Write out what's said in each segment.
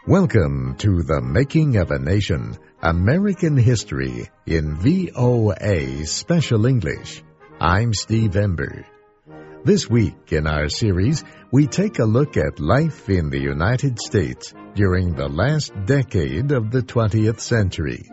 Welcome to The Making of a Nation, American History in VOA Special English. I'm Steve Ember. This week in our series, we take a look at life in the United States during the last decade of the 20th century.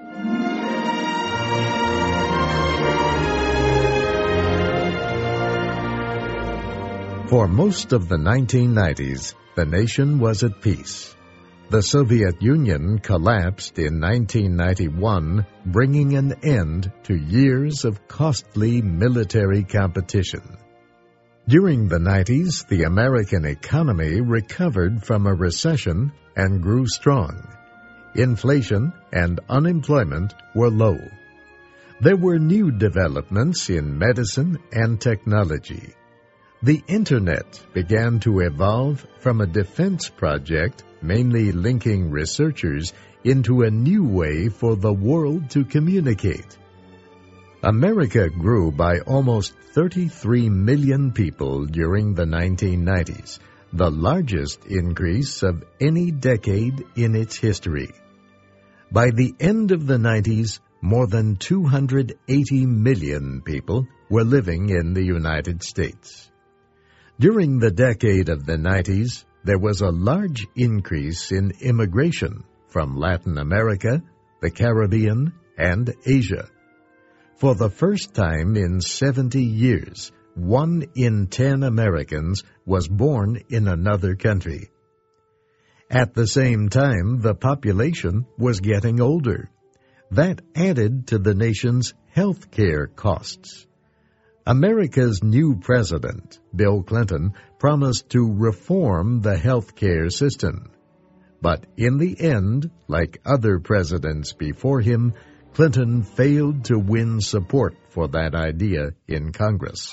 For most of the 1990s, the nation was at peace. The Soviet Union collapsed in 1991, bringing an end to years of costly military competition. During the 90s, the American economy recovered from a recession and grew strong. Inflation and unemployment were low. There were new developments in medicine and technology. The Internet began to evolve from a defense project mainly linking researchers into a new way for the world to communicate. America grew by almost 33 million people during the 1990s, the largest increase of any decade in its history. By the end of the 90s, more than 280 million people were living in the United States. During the decade of the 90s, there was a large increase in immigration from Latin America, the Caribbean, and Asia. For the first time in 70 years, 1 in 10 Americans was born in another country. At the same time, the population was getting older. That added to the nation's health care costs. America's new president, Bill Clinton, promised to reform the health care system. But in the end, like other presidents before him, Clinton failed to win support for that idea in Congress.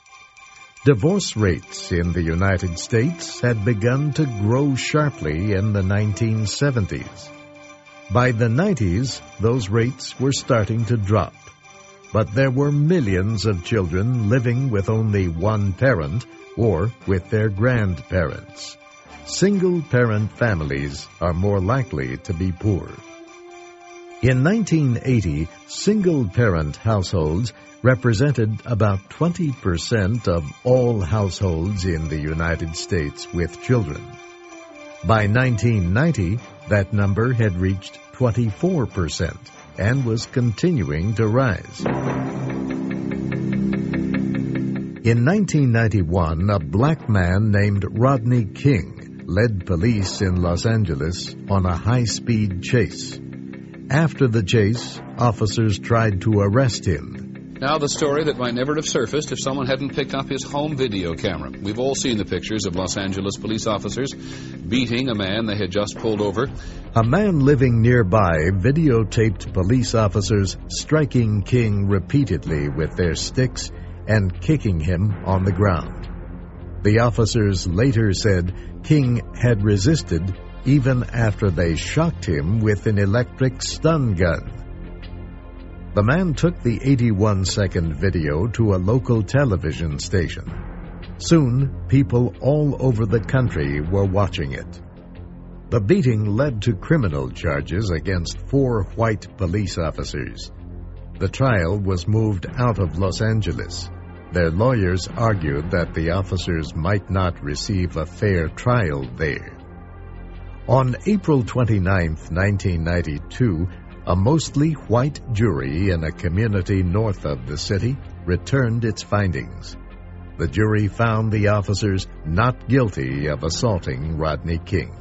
Divorce rates in the United States had begun to grow sharply in the 1970s. By the 90s, those rates were starting to drop. But there were millions of children living with only one parent or with their grandparents. Single-parent families are more likely to be poor. In 1980, single-parent households represented about 20% of all households in the United States with children. By 1990, that number had reached 24%. And was continuing to rise. In 1991, a black man named Rodney King led police in Los Angeles on a high-speed chase. After the chase, officers tried to arrest him. Now the story that might never have surfaced if someone hadn't picked up his home video camera. We've all seen the pictures of Los Angeles police officers beating a man they had just pulled over. A man living nearby videotaped police officers striking King repeatedly with their sticks and kicking him on the ground. The officers later said King had resisted even after they shocked him with an electric stun gun. The man took the 81-second video to a local television station. Soon, people all over the country were watching it. The beating led to criminal charges against 4 white police officers. The trial was moved out of Los Angeles. Their lawyers argued that the officers might not receive a fair trial there. On April 29, 1992, a mostly white jury in a community north of the city returned its findings. The jury found the officers not guilty of assaulting Rodney King.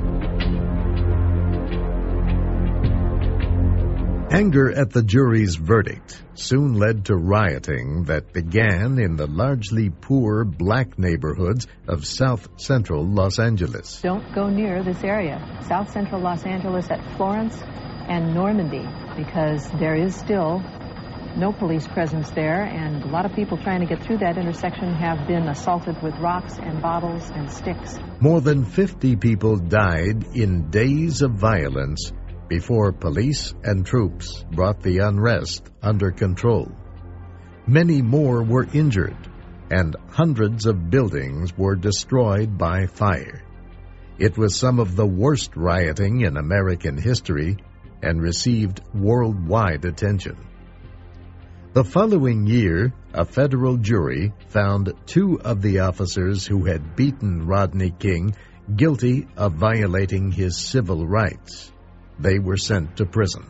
Anger at the jury's verdict soon led to rioting that began in the largely poor black neighborhoods of South Central Los Angeles. Don't go near this area, South Central Los Angeles at Florence and Normandy, because there is still no police presence there, and a lot of people trying to get through that intersection have been assaulted with rocks and bottles and sticks. More than 50 people died in days of violence before police and troops brought the unrest under control. Many more were injured, and hundreds of buildings were destroyed by fire. It was some of the worst rioting in American history and received worldwide attention. The following year, a federal jury found 2 of the officers who had beaten Rodney King guilty of violating his civil rights. They were sent to prison.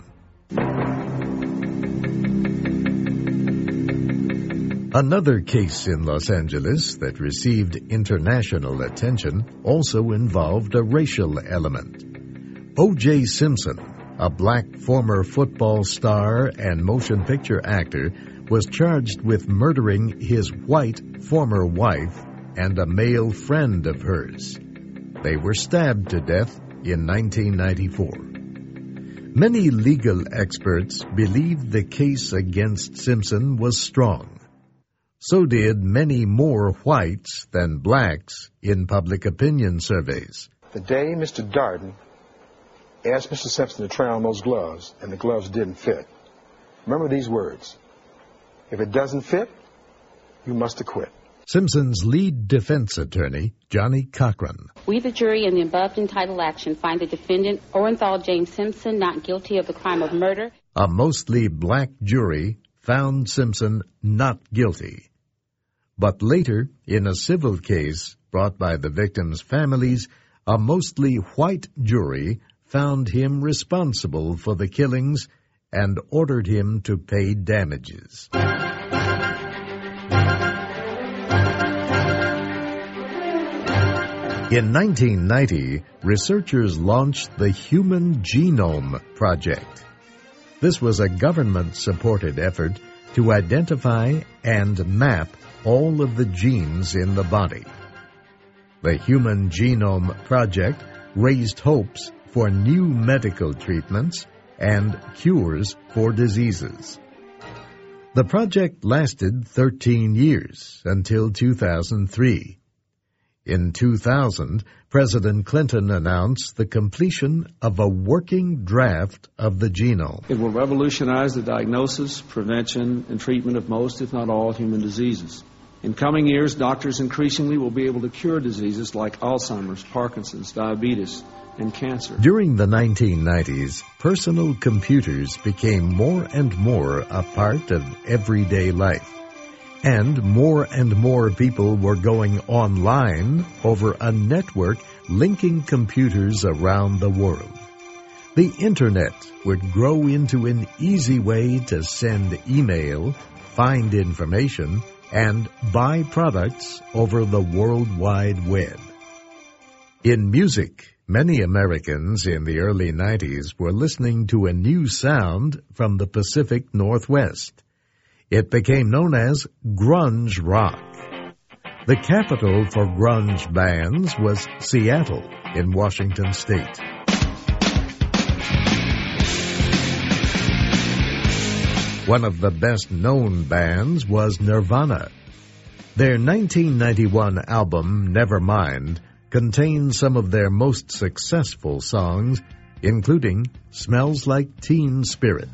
Another case in Los Angeles that received international attention also involved a racial element. O.J. Simpson, a black former football star and motion picture actor, was charged with murdering his white former wife and a male friend of hers. They were stabbed to death in 1994. Many legal experts believed the case against Simpson was strong. So did many more whites than blacks in public opinion surveys. The day Mr. Darden asked Mr. Simpson to try on those gloves, and the gloves didn't fit, remember these words: if it doesn't fit, you must acquit. Simpson's lead defense attorney, Johnny Cochran. We, the jury, in the above entitled action, find the defendant, Orenthal James Simpson, not guilty of the crime of murder. A mostly black jury found Simpson not guilty. But later, in a civil case brought by the victims' families, a mostly white jury found him responsible for the killings and ordered him to pay damages. In 1990, researchers launched the Human Genome Project. This was a government-supported effort to identify and map all of the genes in the body. The Human Genome Project raised hopes for new medical treatments and cures for diseases. The project lasted 13 years until 2003. In 2000, President Clinton announced the completion of a working draft of the genome. It will revolutionize the diagnosis, prevention, and treatment of most, if not all, human diseases. In coming years, doctors increasingly will be able to cure diseases like Alzheimer's, Parkinson's, diabetes, and cancer. During the 1990s, personal computers became more and more a part of everyday life. And more people were going online over a network linking computers around the world. The Internet would grow into an easy way to send email, find information, and buy products over the World Wide Web. In music, many Americans in the early 90s were listening to a new sound from the Pacific Northwest. It became known as grunge rock. The capital for grunge bands was Seattle in Washington State. One of the best-known bands was Nirvana. Their 1991 album, Nevermind, contains some of their most successful songs, including Smells Like Teen Spirit.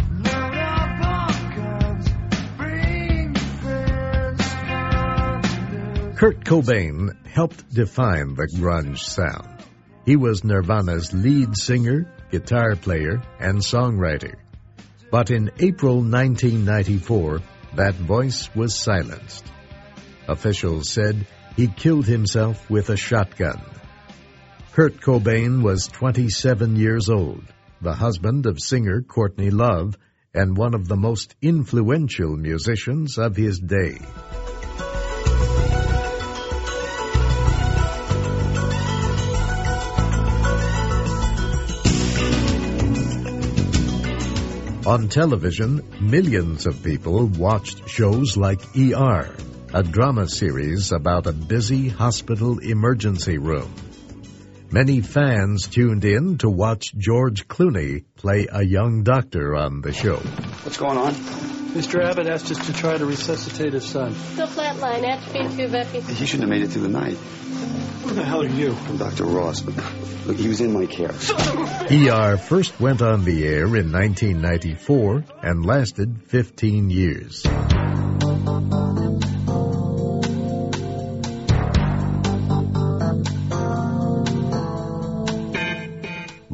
Kurt Cobain helped define the grunge sound. He was Nirvana's lead singer, guitar player, and songwriter. But in April 1994, that voice was silenced. Officials said he killed himself with a shotgun. Kurt Cobain was 27 years old, the husband of singer Courtney Love, and one of the most influential musicians of his day. On television, millions of people watched shows like ER, a drama series about a busy hospital emergency room. Many fans tuned in to watch George Clooney play a young doctor on the show. What's going on? Mr. Abbott asked us to try to resuscitate his son. Still flatline, atropine tube epi. He shouldn't have made it through the night. Who the hell are you? I'm Dr. Ross, but look, he was in my care. ER first went on the air in 1994 and lasted 15 years.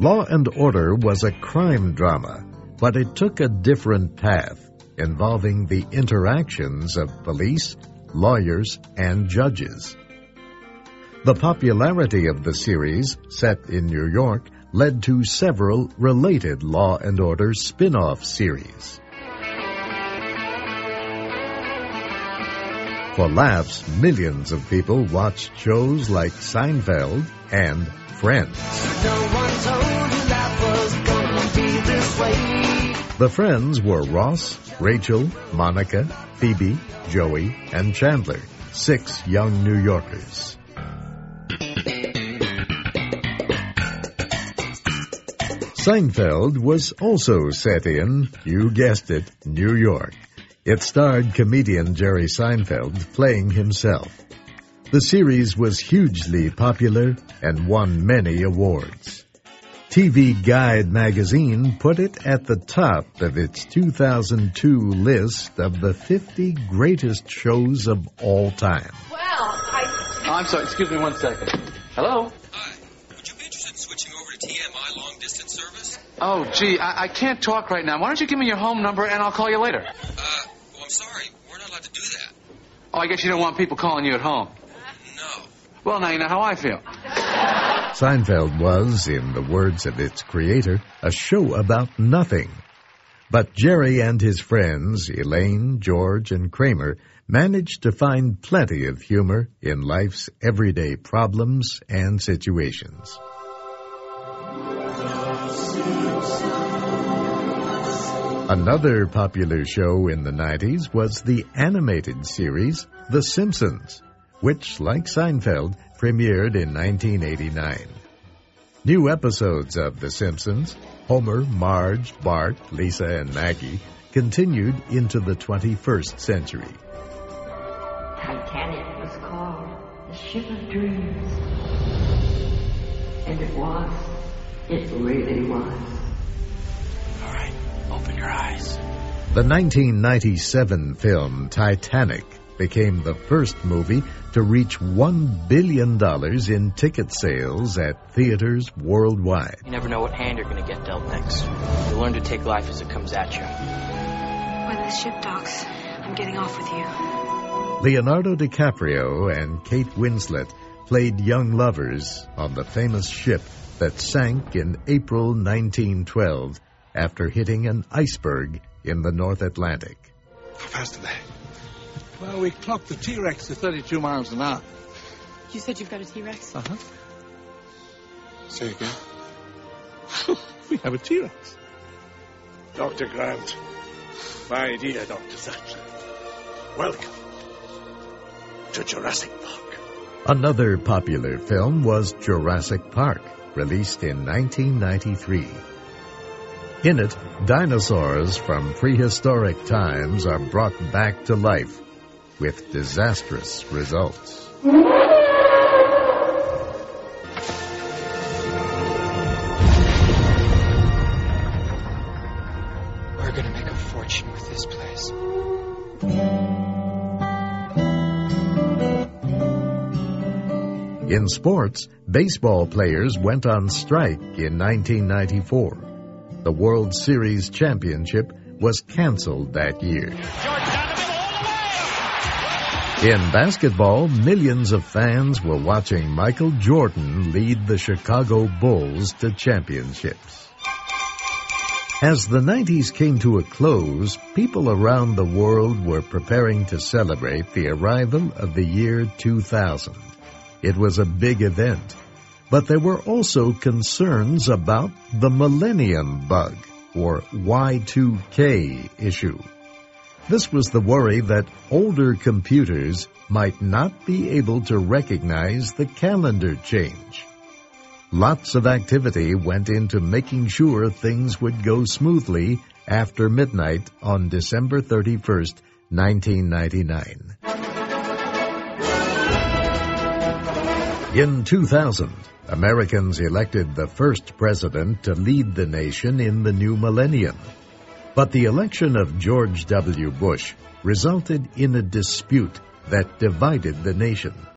Law and Order was a crime drama, but it took a different path, involving the interactions of police, lawyers, and judges. The popularity of the series, set in New York, led to several related Law and Order spin-off series. For laughs, millions of people watched shows like Seinfeld and Friends. No one told you life was gonna be this way. The Friends were Ross, Rachel, Monica, Phoebe, Joey, and Chandler, 6 young New Yorkers. Seinfeld was also set in, you guessed it, New York. It starred comedian Jerry Seinfeld playing himself. The series was hugely popular and won many awards. TV Guide magazine put it at the top of its 2002 list of the 50 greatest shows of all time. Well, I'm sorry, excuse me 1 second. Hello? Hi. Would you be interested in switching over to TMI long-distance service? Oh, gee, I can't talk right now. Why don't you give me your home number and I'll call you later? I'm sorry. We're not allowed to do that. Oh, I guess you don't want people calling you at home. No. Well, now you know how I feel. Seinfeld was, in the words of its creator, a show about nothing. But Jerry and his friends, Elaine, George, and Kramer, managed to find plenty of humor in life's everyday problems and situations. Another popular show in the 90s was the animated series The Simpsons, which, like Seinfeld, premiered in 1989. New episodes of The Simpsons, Homer, Marge, Bart, Lisa, and Maggie, continued into the 21st century. Titanic was called the Ship of Dreams. And it was. It really was. All right, open your eyes. The 1997 film Titanic became the first movie to reach $1 billion in ticket sales at theaters worldwide. You never know what hand you're going to get dealt next. You learn to take life as it comes at you. When the ship docks, I'm getting off with you. Leonardo DiCaprio and Kate Winslet played young lovers on the famous ship that sank in April 1912 after hitting an iceberg in the North Atlantic. How fast are they? Well, we clocked the T-Rex to 32 miles an hour. You said you've got a T-Rex? Uh-huh. Say again. We have a T-Rex. Dr. Grant, my dear Dr. Sattler, welcome to Jurassic Park. Another popular film was Jurassic Park, released in 1993. In it, dinosaurs from prehistoric times are brought back to life with disastrous results. We're going to make a fortune with this place. In sports, baseball players went on strike in 1994. The World Series championship was canceled that year. In basketball, millions of fans were watching Michael Jordan lead the Chicago Bulls to championships. As the 90s came to a close, people around the world were preparing to celebrate the arrival of the year 2000. It was a big event, but there were also concerns about the Millennium Bug, or Y2K issue. This was the worry that older computers might not be able to recognize the calendar change. Lots of activity went into making sure things would go smoothly after midnight on December 31st, 1999. In 2000, Americans elected the first president to lead the nation in the new millennium. But the election of George W. Bush resulted in a dispute that divided the nation.